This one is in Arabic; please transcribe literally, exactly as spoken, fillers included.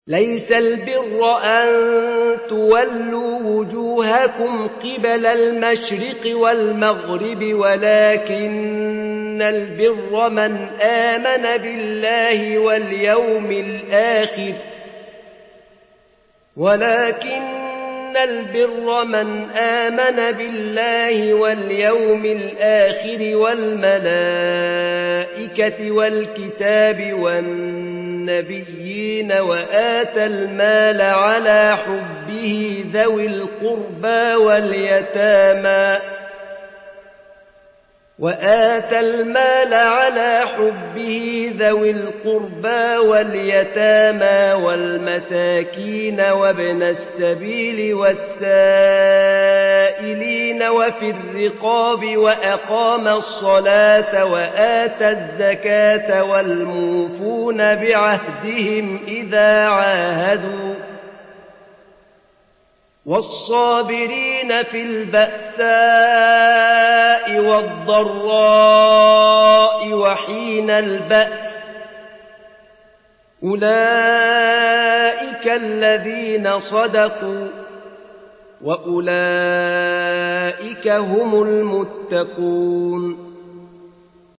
ليس البر أن تولوا وجوهكم قبل المشرق والمغرب ولكن البر من آمن بالله واليوم الآخر ولكن البر من آمن بالله واليوم الآخر والملائكة والكتاب والنبيين وآتى المال على حبه ذوي القربى واليتامى وآتى المال على حبه ذوي القربى واليتامى والمساكين وابن السبيل والسائلين وفي الرقاب وأقام الصلاة وآتى الزكاة والموفون بعهدهم إذا عاهدوا والصابرين في البأساء والضراء وحين البأس أولئك الذين صدقوا وأولئك هم المتقون